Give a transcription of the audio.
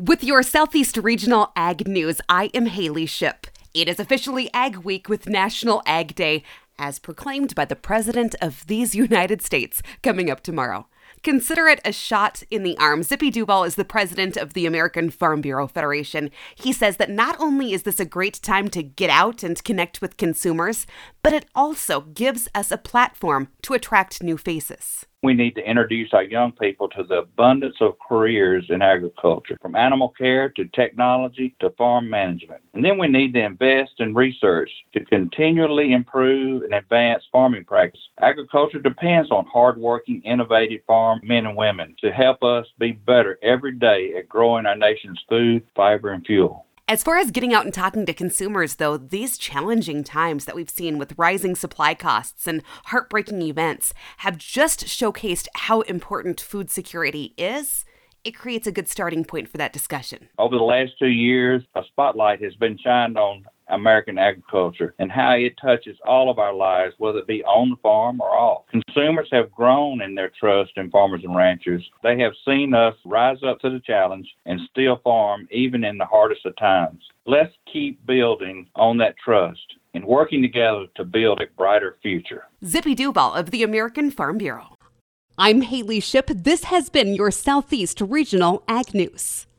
With your Southeast Regional Ag News, I am Haley Ship. It is officially Ag Week with National Ag Day, as proclaimed by the President of these United States, coming up tomorrow. Consider it a shot in the arm. Zippy Duvall is the president of the American Farm Bureau Federation. He says that not only is this a great time to get out and connect with consumers, but it also gives us a platform to attract new faces. We need to introduce our young people to the abundance of careers in agriculture, from animal care to technology to farm management. And then we need to invest in research to continually improve and advance farming practice. Agriculture depends on hardworking, innovative farm men and women to help us be better every day at growing our nation's food, fiber, and fuel. As far as getting out and talking to consumers, though, these challenging times that we've seen with rising supply costs and heartbreaking events have just showcased how important food security is. It creates a good starting point for that discussion. Over the last 2 years, a spotlight has been shined on American agriculture and how it touches all of our lives, whether it be on the farm or off. Consumers have grown in their trust in farmers and ranchers. They have seen us rise up to the challenge and still farm even in the hardest of times. Let's keep building on that trust and working together to build a brighter future. Zippy Duvall of the American Farm Bureau. I'm Haley Ship. This has been your Southeast Regional Ag News.